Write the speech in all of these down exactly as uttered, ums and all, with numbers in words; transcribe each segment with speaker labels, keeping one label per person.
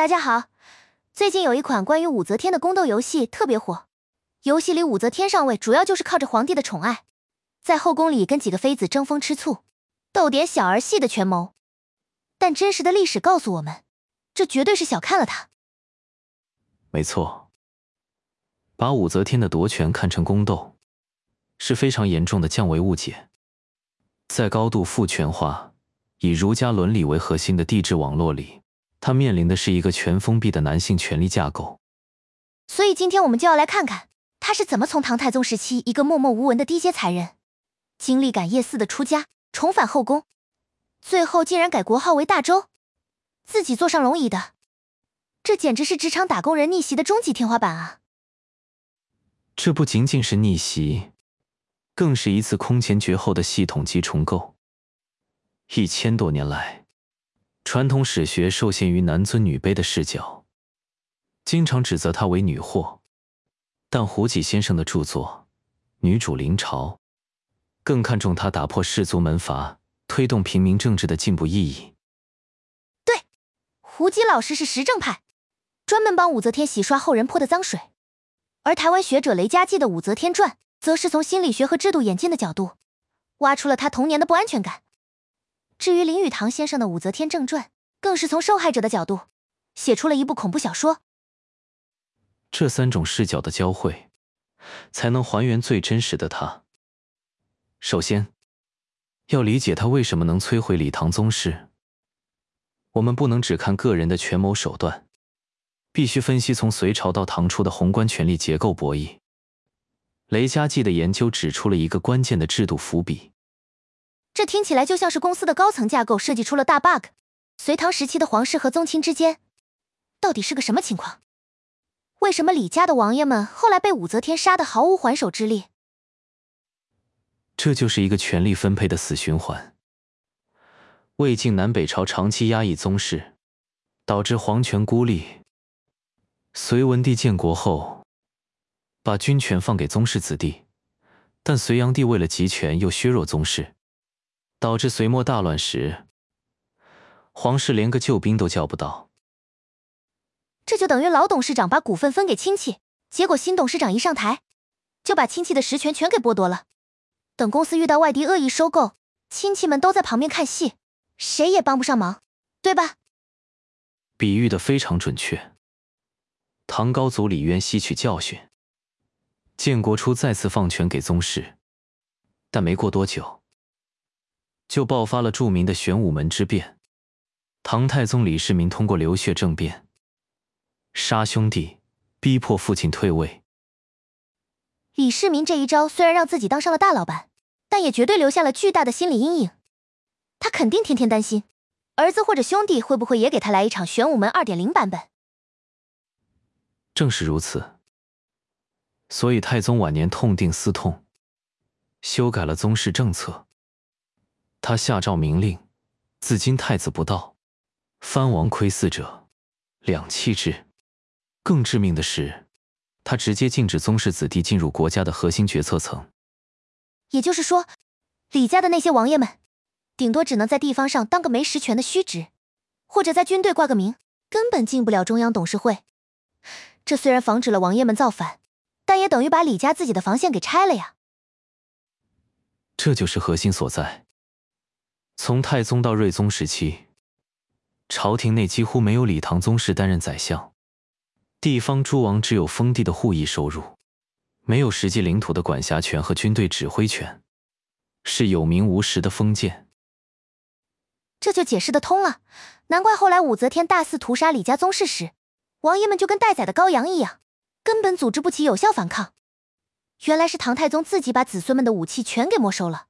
Speaker 1: 大家好，最近有一款关于武则天的宫斗游戏特别火。游戏里武则天上位主要就是靠着皇帝的宠爱，在后宫里跟几个妃子争风吃醋，斗点小儿戏的权谋。但真实的历史告诉我们，这绝对是小看了她。
Speaker 2: 没错，把武则天的夺权看成宫斗，是非常严重的降维误解。在高度父权化、以儒家伦理为核心的帝制网络里，她面临的是一个全封闭的男性权力架构。
Speaker 1: 所以今天我们就要来看看，她是怎么从唐太宗时期一个默默无闻的低阶才人，经历感业寺的出家，重返后宫，最后竟然改国号为大周，自己坐上龙椅的。这简直是职场打工人逆袭的终极天花板啊！
Speaker 2: 这不仅仅是逆袭，更是一次空前绝后的系统级重构。一千多年来，传统史学受限于男尊女卑的视角，经常指责她为女祸，但胡济先生的著作《女主临朝》更看重她打破氏族门阀、推动平民政治的进步意义。
Speaker 1: 对，胡济老师是实政派，专门帮武则天洗刷后人泼的脏水。而台湾学者雷家骥的《武则天传》则是从心理学和制度演进的角度，挖出了她童年的不安全感。至于林语堂先生的《武则天正传》，更是从受害者的角度，写出了一部恐怖小说。
Speaker 2: 这三种视角的交汇，才能还原最真实的她。首先，要理解她为什么能摧毁李唐宗室，我们不能只看个人的权谋手段，必须分析从隋朝到唐初的宏观权力结构博弈。雷家骥的研究指出了一个关键的制度伏笔。
Speaker 1: 这听起来就像是公司的高层架构设计出了大 bug。隋唐时期的皇室和宗亲之间，到底是个什么情况？为什么李家的王爷们后来被武则天杀得毫无还手之力？
Speaker 2: 这就是一个权力分配的死循环。魏晋南北朝长期压抑宗室，导致皇权孤立。隋文帝建国后，把军权放给宗室子弟，但隋炀帝为了集权又削弱宗室，导致隋末大乱时，皇室连个救兵都叫不到。
Speaker 1: 这就等于老董事长把股份分给亲戚，结果新董事长一上台，就把亲戚的实权全给剥夺了。等公司遇到外敌恶意收购，亲戚们都在旁边看戏，谁也帮不上忙，对吧？
Speaker 2: 比喻得非常准确。唐高祖李渊吸取教训，建国初再次放权给宗室，但没过多久，就爆发了著名的玄武门之变。唐太宗李世民通过流血政变，杀兄弟，逼迫父亲退位。
Speaker 1: 李世民这一招虽然让自己当上了大老板，但也绝对留下了巨大的心理阴影。他肯定天天担心，儿子或者兄弟会不会也给他来一场玄武门 二点零 版本。
Speaker 2: 正是如此，所以太宗晚年痛定思痛，修改了宗室政策。他下诏明令，自今太子不到，藩王窥伺者，两弃之。更致命的是，他直接禁止宗室子弟进入国家的核心决策层。
Speaker 1: 也就是说，李家的那些王爷们，顶多只能在地方上当个没实权的虚职，或者在军队挂个名，根本进不了中央董事会。这虽然防止了王爷们造反，但也等于把李家自己的防线给拆了呀。
Speaker 2: 这就是核心所在。从太宗到睿宗时期，朝廷内几乎没有李唐宗室担任宰相，地方诸王只有封地的户役收入，没有实际领土的管辖权和军队指挥权，是有名无实的封建。
Speaker 1: 这就解释得通了，难怪后来武则天大肆屠杀李家宗室时，王爷们就跟待宰的羔羊一样，根本组织不起有效反抗。原来是唐太宗自己把子孙们的武器全给没收了。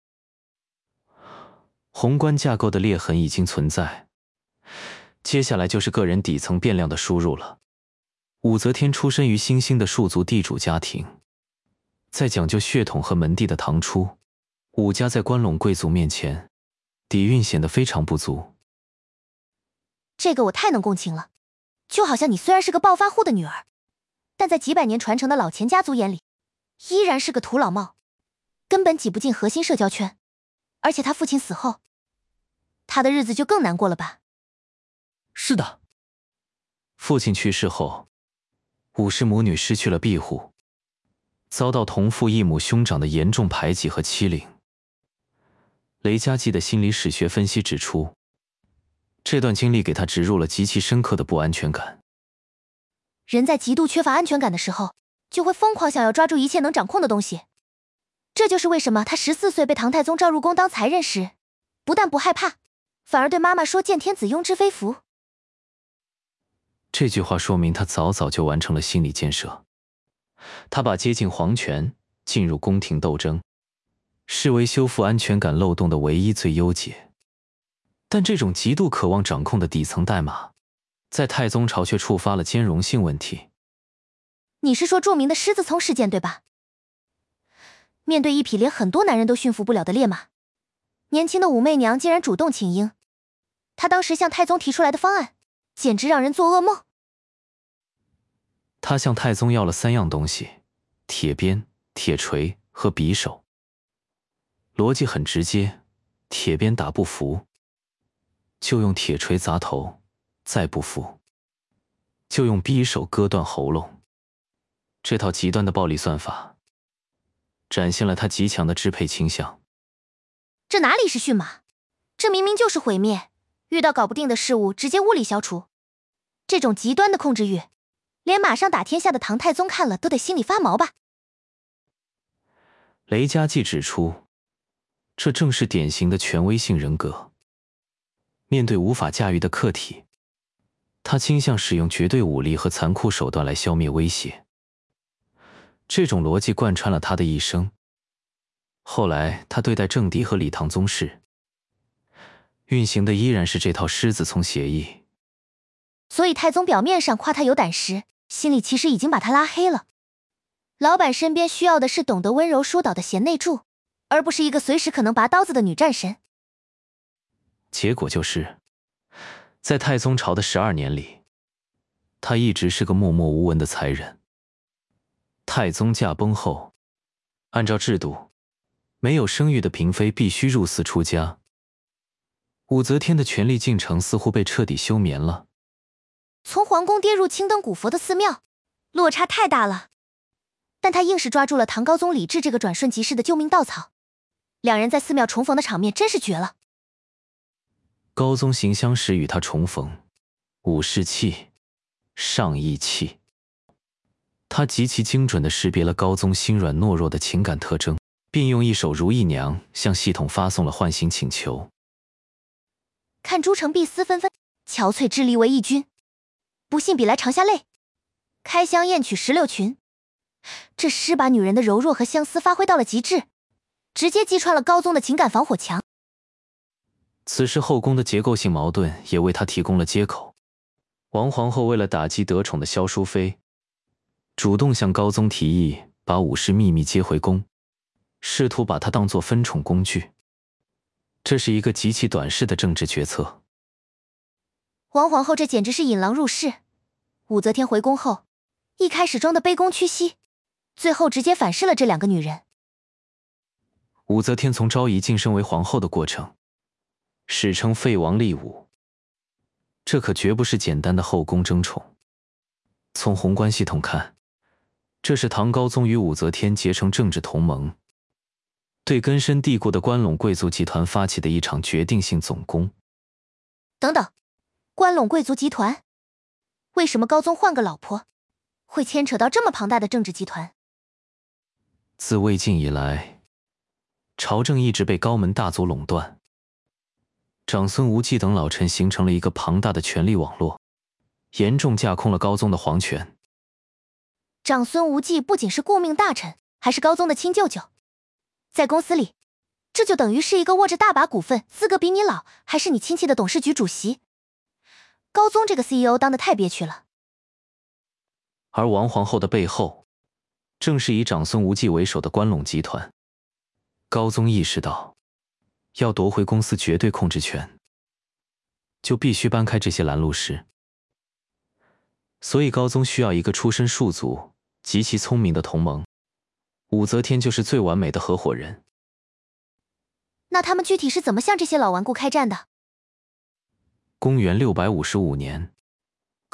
Speaker 2: 宏观架构的裂痕已经存在，接下来就是个人底层变量的输入了。武则天出身于新兴的庶族地主家庭，在讲究血统和门第的唐初，武家在关陇贵族面前，底蕴显得非常不足。
Speaker 1: 这个我太能共情了，就好像你虽然是个暴发户的女儿，但在几百年传承的老钱家族眼里，依然是个土老帽，根本挤不进核心社交圈。而且他父亲死后，他的日子就更难过了吧？
Speaker 3: 是的，
Speaker 2: 父亲去世后，武氏母女失去了庇护，遭到同父异母兄长的严重排挤和欺凌。雷佳绩的心理史学分析指出，这段经历给他植入了极其深刻的不安全感。
Speaker 1: 人在极度缺乏安全感的时候，就会疯狂想要抓住一切能掌控的东西。这就是为什么他十四岁被唐太宗召入宫当才人时，不但不害怕，反而对妈妈说见天子庸之非福。
Speaker 2: 这句话说明他早早就完成了心理建设。他把接近皇权、进入宫廷斗争，视为修复安全感漏洞的唯一最优解。但这种极度渴望掌控的底层代码，在太宗朝却触发了兼容性问题。
Speaker 1: 你是说著名的狮子丛事件对吧？面对一匹连很多男人都驯服不了的烈马，年轻的武媚娘竟然主动请缨。她当时向太宗提出来的方案，简直让人做噩梦。
Speaker 2: 他向太宗要了三样东西：铁鞭、铁锤和匕首。逻辑很直接，铁鞭打不服，就用铁锤砸头；再不服，就用匕首割断喉咙。这套极端的暴力算法，展现了他极强的支配倾向。
Speaker 1: 这哪里是驯马，这明明就是毁灭，遇到搞不定的事物直接物理消除。这种极端的控制欲，连马上打天下的唐太宗看了都得心里发毛吧。
Speaker 2: 雷佳绩指出，这正是典型的权威性人格。面对无法驾驭的客体，他倾向使用绝对武力和残酷手段来消灭威胁。这种逻辑贯穿了他的一生。后来他对待政敌和李唐宗室，运行的依然是这套狮子丛协议。
Speaker 1: 所以太宗表面上夸他有胆识，心里其实已经把他拉黑了。老板身边需要的是懂得温柔疏导的贤内助，而不是一个随时可能拔刀子的女战神。
Speaker 2: 结果就是，在太宗朝的十二年里，他一直是个默默无闻的才人。太宗驾崩后，按照制度，没有生育的嫔妃必须入寺出家。武则天的权力进程似乎被彻底休眠了。
Speaker 1: 从皇宫跌入青灯古佛的寺庙，落差太大了。但他硬是抓住了唐高宗李治这个转瞬即逝的救命稻草。两人在寺庙重逢的场面真是绝了。
Speaker 2: 高宗行香时与他重逢，武士气，上义气。他极其精准地识别了高宗心软懦弱的情感特征，并用一首《如意娘》向系统发送了唤醒请求。
Speaker 1: 看诸城碧丝纷纷，憔悴支离为一君。不信比来长下泪，开箱艳曲石榴裙。这诗把女人的柔弱和相思发挥到了极致，直接击穿了高宗的情感防火墙。
Speaker 2: 此时后宫的结构性矛盾也为他提供了接口。王皇后为了打击得宠的萧淑妃，主动向高宗提议把武氏秘密接回宫，试图把她当作分宠工具。这是一个极其短视的政治决策。
Speaker 1: 王皇后这简直是引狼入室。武则天回宫后，一开始装的卑躬屈膝，最后直接反噬了这两个女人。
Speaker 2: 武则天从昭仪晋升为皇后的过程，史称废王立武。这可绝不是简单的后宫争宠。从宏观系统看，这是唐高宗与武则天结成政治同盟，对根深蒂固的关陇贵族集团发起的一场决定性总攻。
Speaker 1: 等等，关陇贵族集团？为什么高宗换个老婆，会牵扯到这么庞大的政治集团？
Speaker 2: 自魏晋以来，朝政一直被高门大族垄断。长孙无忌等老臣形成了一个庞大的权力网络，严重架空了高宗的皇权。
Speaker 1: 长孙无忌不仅是顾命大臣，还是高宗的亲舅舅。在公司里，这就等于是一个握着大把股份、资格比你老，还是你亲戚的董事局主席。高宗这个 C E O 当得太憋屈了。
Speaker 2: 而王皇后的背后，正是以长孙无忌为首的关陇集团。高宗意识到，要夺回公司绝对控制权，就必须搬开这些拦路石。所以高宗需要一个出身庶族、极其聪明的同盟。武则天就是最完美的合伙人。
Speaker 1: 那他们具体是怎么向这些老顽固开战的？
Speaker 2: 公元六百五十五年，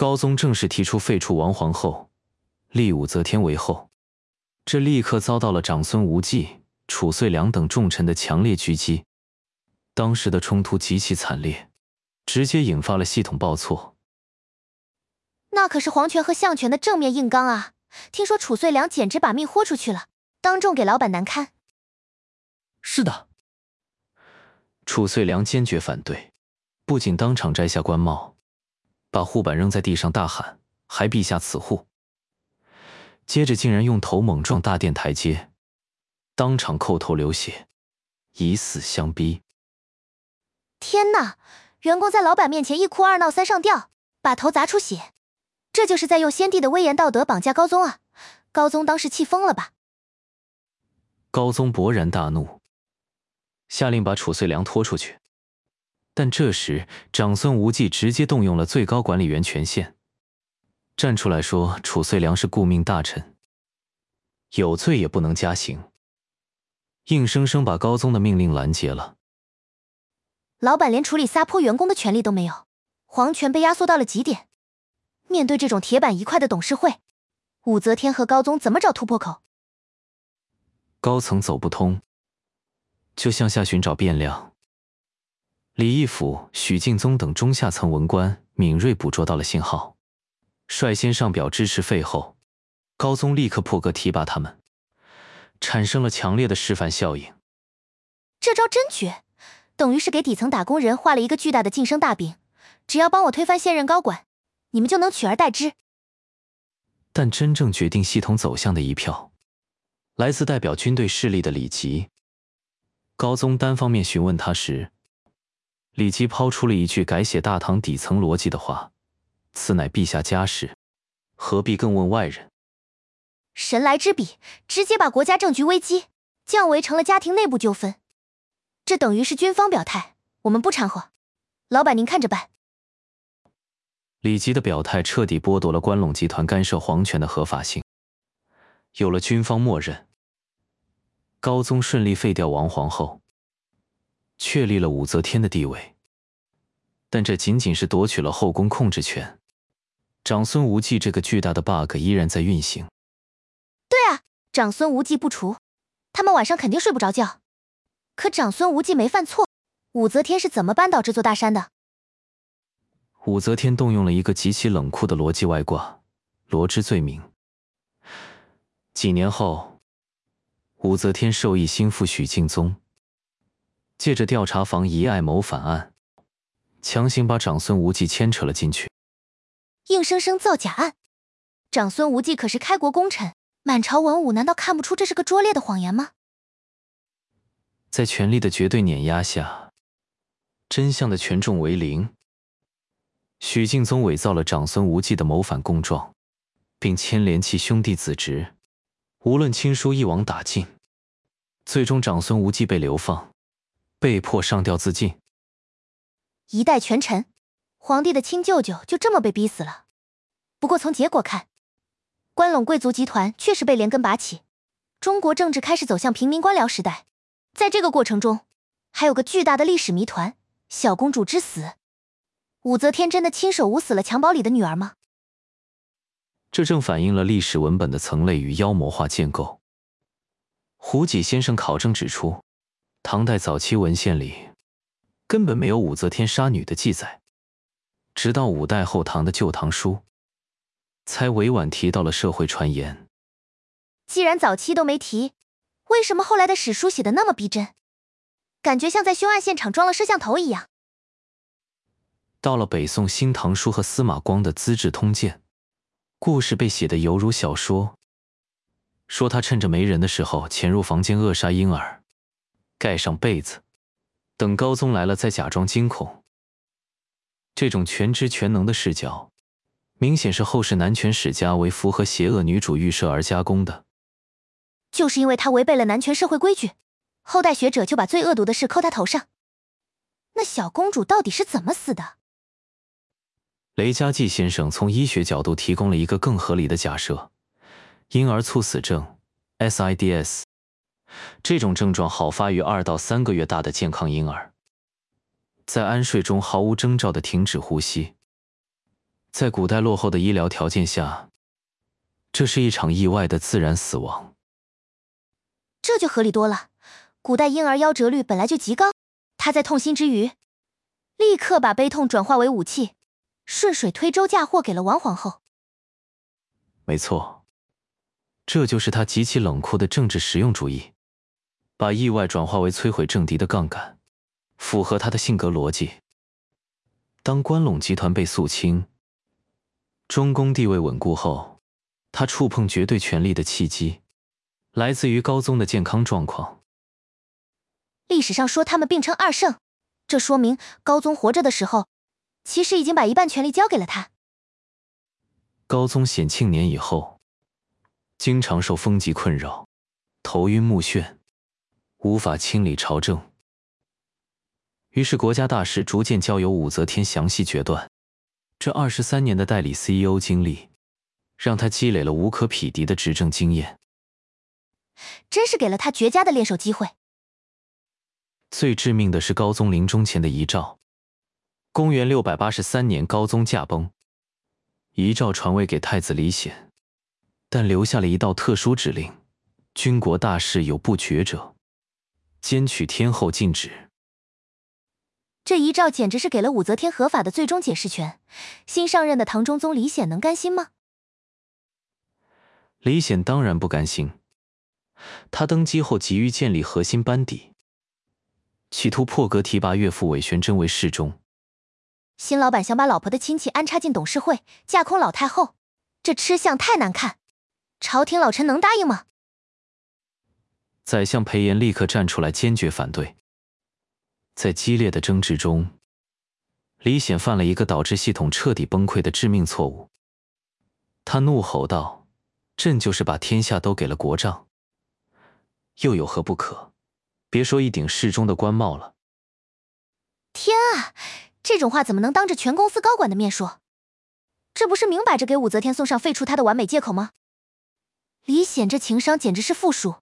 Speaker 2: 高宗正式提出废黜王皇后，立武则天为后，这立刻遭到了长孙无忌、褚遂良等重臣的强烈狙击。当时的冲突极其惨烈，直接引发了系统报错。
Speaker 1: 那可是皇权和相权的正面硬刚啊！听说褚遂良简直把命豁出去了，当众给老板难堪。
Speaker 2: 是的，褚遂良坚决反对，不仅当场摘下官帽，把护板扔在地上大喊：“还陛下此护！”接着竟然用头猛撞大殿台阶，当场叩头流血，以死相逼。
Speaker 1: 天哪！员工在老板面前一哭二闹三上吊，把头砸出血，这就是在用先帝的威严道德绑架高宗啊！高宗当时气疯了吧？
Speaker 2: 高宗勃然大怒，下令把褚遂良拖出去。但这时长孙无忌直接动用了最高管理员权限，站出来说褚遂良是顾命大臣，有罪也不能加刑，硬生生把高宗的命令拦截了。
Speaker 1: 老板连处理撒泼员工的权利都没有，皇权被压缩到了极点。面对这种铁板一块的董事会，武则天和高宗怎么找突破口？
Speaker 2: 高层走不通，就向下寻找变量。李义府、许敬宗等中下层文官敏锐捕捉到了信号，率先上表支持废后，高宗立刻破格提拔他们，产生了强烈的示范效应。
Speaker 1: 这招真绝，等于是给底层打工人画了一个巨大的晋升大饼，只要帮我推翻现任高管，你们就能取而代之。
Speaker 2: 但真正决定系统走向的一票，来自代表军队势力的李吉。高宗单方面询问他时，李吉抛出了一句改写大唐底层逻辑的话：“此乃陛下家事，何必更问外人？”
Speaker 1: 神来之笔，直接把国家政局危机降为成了家庭内部纠纷。这等于是军方表态，我们不掺和，老板您看着办。
Speaker 2: 李吉的表态彻底剥夺了关陇集团干涉皇权的合法性。有了军方默认，高宗顺利废掉王皇后，确立了武则天的地位。但这仅仅是夺取了后宫控制权，长孙无忌这个巨大的 bug 依然在运行。
Speaker 1: 对啊，长孙无忌不除，他们晚上肯定睡不着觉。可长孙无忌没犯错，武则天是怎么扳倒这座大山的？
Speaker 2: 武则天动用了一个极其冷酷的逻辑外挂——罗织罪名。几年后，武则天授意心腹许敬宗，借着调查房遗爱谋反案，强行把长孙无忌牵扯了进去，
Speaker 1: 硬生生造假案。长孙无忌可是开国功臣，满朝文武难道看不出这是个拙劣的谎言吗？
Speaker 2: 在权力的绝对碾压下，真相的权重为零。许敬宗伪造了长孙无忌的谋反供状，并牵连其兄弟子侄，无论亲疏一网打尽。最终长孙无忌被流放，被迫上吊自尽。
Speaker 1: 一代权臣，皇帝的亲舅舅就这么被逼死了。不过从结果看，关陇贵族集团确实被连根拔起，中国政治开始走向平民官僚时代。在这个过程中，还有个巨大的历史谜团：小公主之死。武则天真的亲手捂死了襁褓里的女儿吗？
Speaker 2: 这正反映了历史文本的层类与妖魔化建构。胡济先生考证指出，唐代早期文献里根本没有武则天杀女的记载，直到五代后唐的《旧唐书》才委婉提到了社会传言。
Speaker 1: 既然早期都没提，为什么后来的史书写的那么逼真？感觉像在凶案现场装了摄像头一样。
Speaker 2: 到了北宋《新唐书》和司马光的《资治通鉴》，故事被写得犹如小说，说他趁着没人的时候潜入房间扼杀婴儿，盖上被子，等高宗来了再假装惊恐。这种全知全能的视角，明显是后世男权史家为符合邪恶女主预设而加工的。
Speaker 1: 就是因为他违背了男权社会规矩，后代学者就把最恶毒的事扣他头上。那小公主到底是怎么死的？
Speaker 2: 雷家骥先生从医学角度提供了一个更合理的假设：婴儿猝死症 （S I D S） 这种症状好发于二到三个月大的健康婴儿，在安睡中毫无征兆地停止呼吸， 在古代落后的医疗条件下，这是一场意外的自然死亡。
Speaker 1: 这就合理多了，古代婴儿夭折率本来就极高，他在痛心之余，立刻把悲痛转化为武器，顺水推舟嫁祸给了王皇后。
Speaker 2: 没错，这就是他极其冷酷的政治实用主义，把意外转化为摧毁政敌的杠杆，符合他的性格逻辑。当关陇集团被肃清，中宫地位稳固后，他触碰绝对权力的契机，来自于高宗的健康状况。
Speaker 1: 历史上说他们并称二圣，这说明高宗活着的时候，其实已经把一半权力交给了他。
Speaker 2: 高宗显庆年以后，经常受风疾困扰，头晕目眩，无法亲理朝政。于是国家大事逐渐交由武则天详细决断。这二十三年的代理 C E O 经历，让他积累了无可匹敌的执政经验，
Speaker 1: 真是给了他绝佳的练手机会。
Speaker 2: 最致命的是高宗临终前的遗诏。公元六百八十三年，高宗驾崩，遗诏传位给太子李显，但留下了一道特殊指令：军国大事有不决者，兼取天后禁止。
Speaker 1: 这遗诏简直是给了武则天合法的最终解释权，新上任的唐中宗李显能甘心吗？
Speaker 2: 李显当然不甘心，他登基后急于建立核心班底，企图破格提拔岳父韦玄真为侍中。
Speaker 1: 新老板想把老婆的亲戚安插进董事会，架空老太后，这吃相太难看，朝廷老臣能答应吗？
Speaker 2: 宰相裴炎立刻站出来坚决反对。在激烈的争执中，李显犯了一个导致系统彻底崩溃的致命错误。他怒吼道：“朕就是把天下都给了国丈，又有何不可？别说一顶侍中的官帽了。”
Speaker 1: 天啊，这种话怎么能当着全公司高管的面说？这不是明摆着给武则天送上废除她的完美借口吗？李显这情商简直是负数。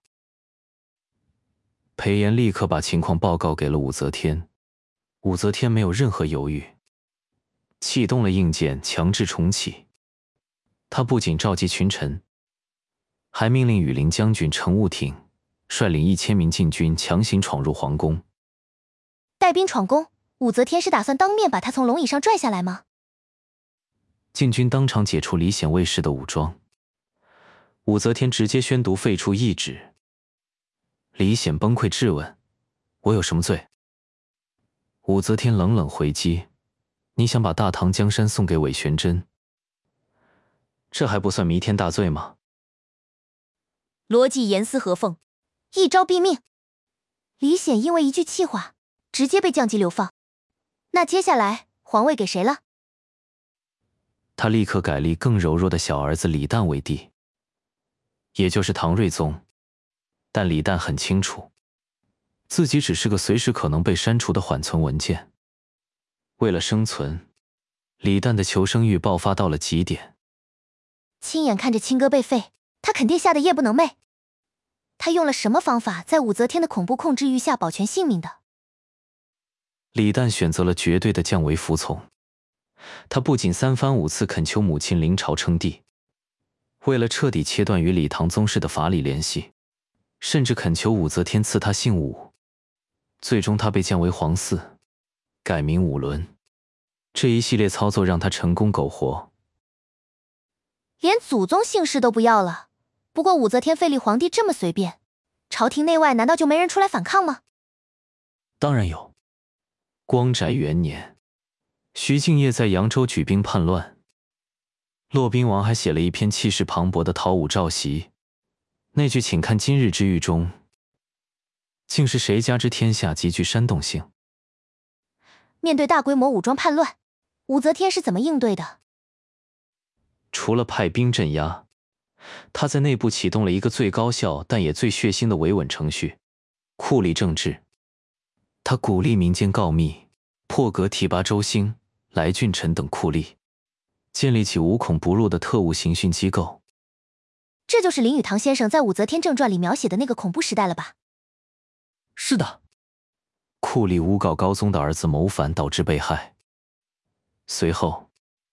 Speaker 2: 裴炎立刻把情况报告给了武则天，武则天没有任何犹豫，启动了硬件强制重启。他不仅召集群臣，还命令羽林将军程务挺率领一千名禁军强行闯入皇宫。
Speaker 1: 带兵闯宫，武则天是打算当面把他从龙椅上拽下来吗？
Speaker 2: 禁军当场解除李显卫士的武装，武则天直接宣读废除懿旨。李显崩溃质问：“我有什么罪？”武则天冷冷回击：“你想把大唐江山送给韦玄真，这还不算弥天大罪吗？”
Speaker 1: 逻辑严丝合缝，一招毙命。李显因为一句气话，直接被降级流放。那接下来皇位给谁了？
Speaker 2: 他立刻改立更柔弱的小儿子李旦为帝，也就是唐睿宗。但李旦很清楚，自己只是个随时可能被删除的缓存文件。为了生存，李旦的求生欲爆发到了极点。
Speaker 1: 亲眼看着亲哥被废，他肯定吓得夜不能寐。他用了什么方法在武则天的恐怖控制欲下保全性命的？
Speaker 2: 李旦选择了绝对的降为服从。他不仅三番五次恳求母亲临朝称帝，为了彻底切断与李唐宗室的法理联系，甚至恳求武则天赐他姓武。最终他被降为皇嗣，改名武伦。这一系列操作让他成功苟活，
Speaker 1: 连祖宗姓氏都不要了。不过武则天废立皇帝这么随便，朝廷内外难道就没人出来反抗吗？
Speaker 2: 当然有。光宅元年，徐敬业在扬州举兵叛乱，骆宾王还写了一篇气势磅礴的讨武诏檄。那句请看今日之狱中，竟是谁家之天下，极具煽动性。
Speaker 1: 面对大规模武装叛乱，武则天是怎么应对的？
Speaker 2: 除了派兵镇压，他在内部启动了一个最高效但也最血腥的维稳程序——酷吏政治。他鼓励民间告密，破格提拔周兴、来俊臣等酷吏，建立起无孔不入的特务刑讯机构。
Speaker 1: 这就是林语堂先生在《武则天正传》里描写的那个恐怖时代了吧？
Speaker 2: 是的。酷吏诬告高宗的儿子谋反导致被害，随后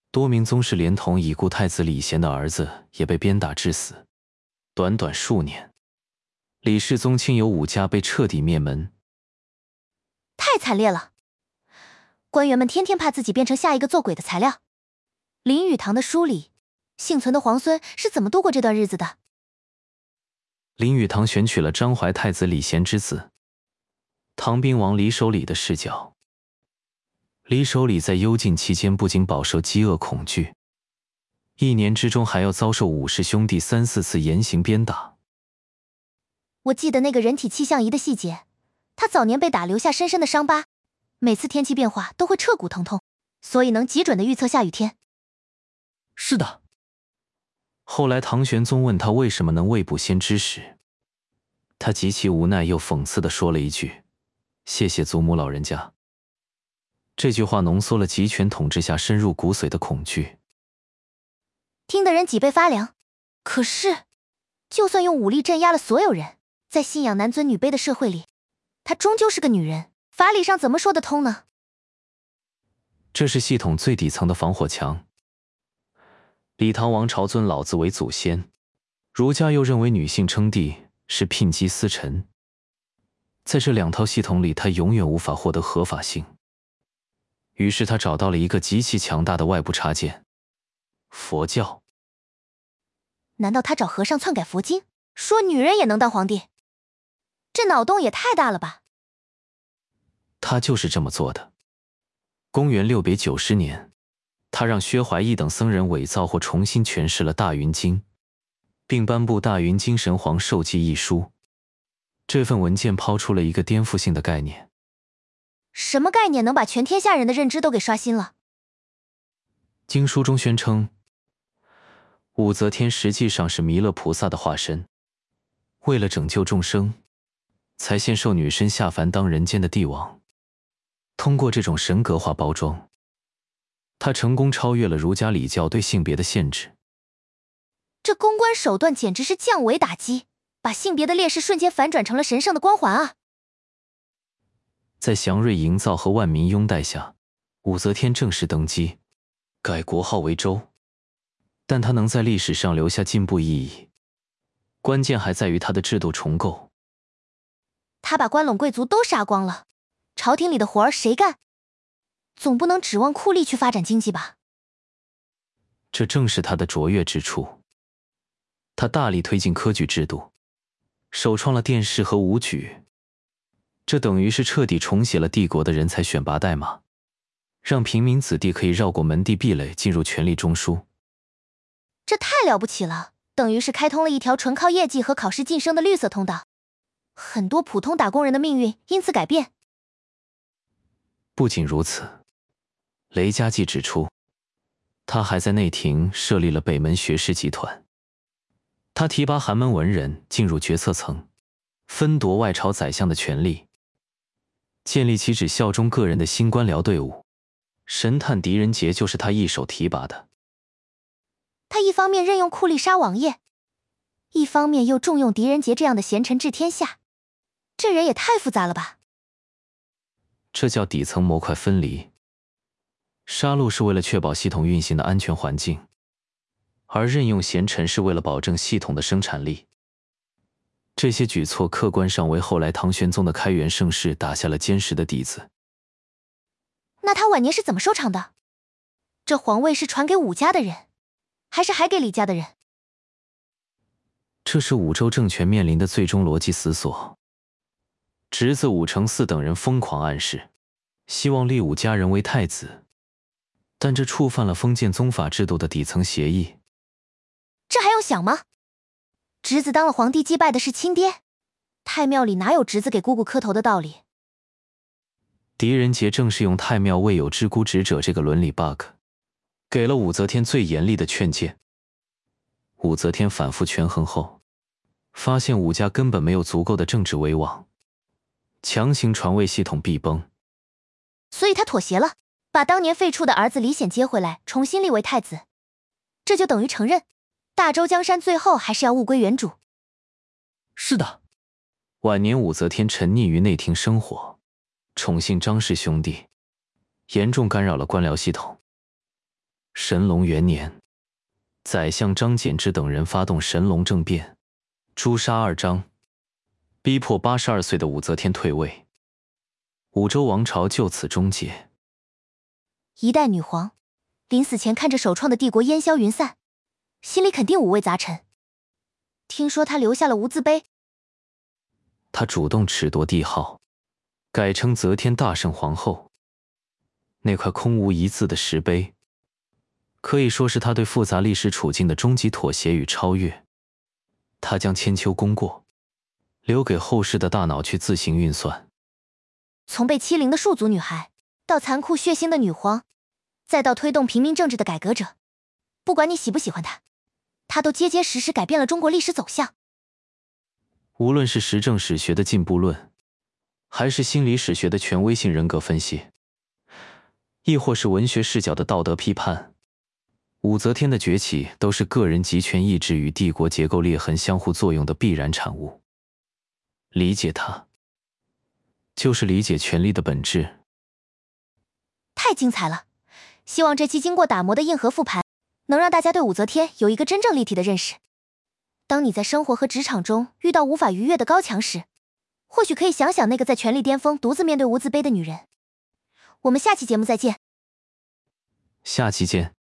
Speaker 2: 多名宗室连同已故太子李贤的儿子也被鞭打致死。短短数年，李氏宗亲友五家被彻底灭门，
Speaker 1: 太惨烈了！官员们天天怕自己变成下一个做鬼的材料。林语堂的书里，幸存的皇孙是怎么度过这段日子的？
Speaker 2: 林语堂选取了张怀太子李贤之子唐兵王李守礼的视角。李守礼在幽禁期间不仅饱受饥饿恐惧，一年之中还要遭受五氏兄弟三四次严刑鞭打。
Speaker 1: 我记得那个人体气象仪的细节，他早年被打留下深深的伤疤，每次天气变化都会彻骨疼痛，所以能极准的预测下雨天。
Speaker 3: 是的。
Speaker 2: 后来唐玄宗问他为什么能未卜先知时，他极其无奈又讽刺地说了一句：“谢谢祖母老人家。”这句话浓缩了集权统治下深入骨髓的恐惧，
Speaker 1: 听得人脊背发凉。可是，就算用武力镇压了所有人，在信仰男尊女卑的社会里，她终究是个女人，法理上怎么说得通呢？
Speaker 2: 这是系统最底层的防火墙。李唐王朝尊老子为祖先，儒家又认为女性称帝是牝鸡司晨，在这两套系统里，他永远无法获得合法性。于是他找到了一个极其强大的外部插件——佛教。
Speaker 1: 难道他找和尚篡改佛经，说女人也能当皇帝？这脑洞也太大了吧！
Speaker 2: 他就是这么做的。公元六百九十年，他让薛怀义等僧人伪造或重新诠释了《大云经》，并颁布《大云经神皇授记》一书。这份文件抛出了一个颠覆性的概念。
Speaker 1: 什么概念能把全天下人的认知都给刷新了？
Speaker 2: 经书中宣称，武则天实际上是弥勒菩萨的化身，为了拯救众生，才献受女身下凡当人间的帝王。通过这种神格化包装，他成功超越了儒家礼教对性别的限制。
Speaker 1: 这公关手段简直是降维打击，把性别的劣势瞬间反转成了神圣的光环啊！
Speaker 2: 在祥瑞营造和万民拥戴下，武则天正式登基，改国号为周。但她能在历史上留下进步意义，关键还在于她的制度重构。
Speaker 1: 她把关陇贵族都杀光了，朝廷里的活儿谁干？总不能指望酷吏去发展经济吧？
Speaker 2: 这正是她的卓越之处。她大力推进科举制度，首创了殿试和武举。这等于是彻底重写了帝国的人才选拔代码，让平民子弟可以绕过门第壁垒进入权力中枢。
Speaker 1: 这太了不起了，等于是开通了一条纯靠业绩和考试晋升的绿色通道，很多普通打工人的命运因此改变。
Speaker 2: 不仅如此，雷家继指出，他还在内廷设立了北门学士集团，他提拔寒门文人进入决策层，分夺外朝宰相的权力，建立起只效忠个人的新官僚队伍。神探狄仁杰就是他一手提拔的。
Speaker 1: 他一方面任用酷吏杀王爷，一方面又重用狄仁杰这样的贤臣治天下，这人也太复杂了吧？
Speaker 2: 这叫底层模块分离。杀戮是为了确保系统运行的安全环境，而任用贤臣是为了保证系统的生产力。这些举措客观上为后来唐玄宗的开元盛世打下了坚实的底子。
Speaker 1: 那他晚年是怎么收场的？这皇位是传给武家的人，还是还给李家的人？
Speaker 2: 这是武周政权面临的最终逻辑思索。侄子武承嗣等人疯狂暗示，希望立武家人为太子，但这触犯了封建宗法制度的底层协议。
Speaker 1: 这还用想吗？侄子当了皇帝，祭拜的是亲爹，太庙里哪有侄子给姑姑磕头的道理？
Speaker 2: 狄仁杰正是用太庙未有知孤侄者这个伦理 bug， 给了武则天最严厉的劝诫。武则天反复权衡后，发现武家根本没有足够的政治威望，强行传位系统必崩，
Speaker 1: 所以他妥协了，把当年废黜的儿子李显接回来，重新立为太子。这就等于承认大周江山最后还是要物归原主。
Speaker 3: 是的。
Speaker 2: 晚年武则天沉溺于内廷生活，宠幸张氏兄弟，严重干扰了官僚系统。 神龙元年，宰相张柬之等人发动神龙政变，诛杀二张，逼迫八十二岁的武则天退位，武周王朝就此终结。
Speaker 1: 一代女皇临死前看着首创的帝国烟消云散，心里肯定五味杂陈。听说她留下了无字碑，
Speaker 2: 她主动褫夺帝号，改称则天大圣皇后。那块空无一字的石碑，可以说是她对复杂历史处境的终极妥协与超越。她将千秋功过留给后世的大脑去自行运算。
Speaker 1: 从被欺凌的庶族女孩，到残酷血腥的女皇，再到推动平民政治的改革者，不管你喜不喜欢她，她都结结实实改变了中国历史走向。
Speaker 2: 无论是实证史学的进步论，还是心理史学的权威性人格分析，亦或是文学视角的道德批判，武则天的崛起都是个人集权意志与帝国结构裂痕相互作用的必然产物。理解它，就是理解权力的本质。
Speaker 1: 太精彩了！希望这期经过打磨的硬核复盘，能让大家对武则天有一个真正立体的认识。当你在生活和职场中遇到无法逾越的高墙时，或许可以想想那个在权力巅峰独自面对无字碑的女人。我们下期节目再见。
Speaker 2: 下期见。